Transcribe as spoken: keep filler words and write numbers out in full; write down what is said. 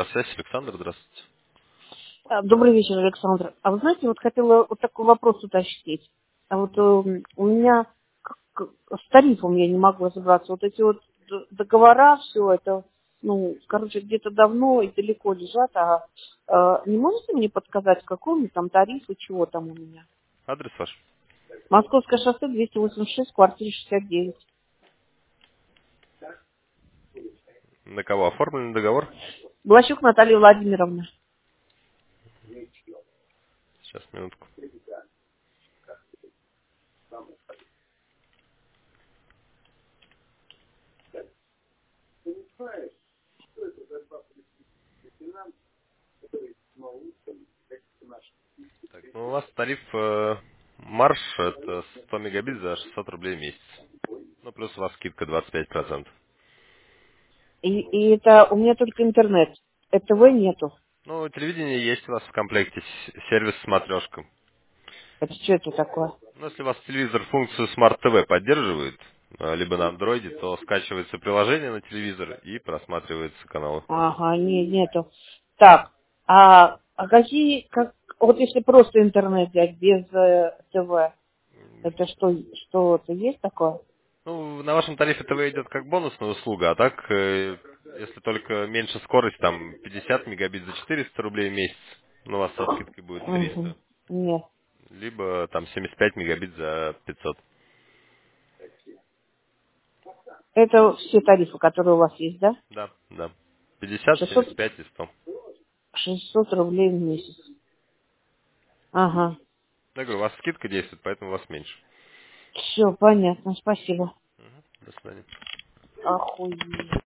связь, Александр, здравствуйте. А, Добрый вечер, Александр. А вы знаете, вот хотела вот такой вопрос уточнить. А вот э, у меня как- как- с тарифом я не могу разобраться. Вот эти вот д- договора, все это, ну, короче, где-то давно и далеко лежат. А э, не можете мне подсказать, какой у меня там тариф и чего там у меня? Адрес ваш? Московское шоссе двести восемьдесят шесть, квартира шестьдесят девять. На кого оформлен договор? Блащук Наталья Владимировна. Сейчас, минутку. Так, ну, у вас тариф э, марш, это сто мегабит за шестьсот рублей в месяц. Ну, плюс у вас скидка двадцать пять процентов. И, и это у меня только интернет. ЭТВ нету. Ну, телевидение есть у вас в комплекте, с- сервис смотрешка. Это что это такое? Ну, если у вас телевизор функцию Smart ти ви поддерживает, э, либо на андроиде, то скачивается приложение на телевизор и просматриваются каналы. Ага, не, нету. Так, а, а какие, как, вот если просто интернет взять без э, ТВ, это что, что-то есть такое? Ну, на вашем тарифе ТВ идет как бонусная услуга, а так, э, если только меньше скорость, там пятьдесят мегабит за четыреста рублей в месяц, ну, у вас со скидкой будет Угу. триста, Нет. либо там семьдесят пять мегабит за пятьсот. Это все тарифы, которые у вас есть, да? Да, да. пятьдесят, шестьсот, семьдесят пять и сто. шестьсот рублей в месяц. Ага. Я говорю, у вас скидка действует, поэтому у вас меньше. Все, понятно, спасибо. До свидания. Охуеть.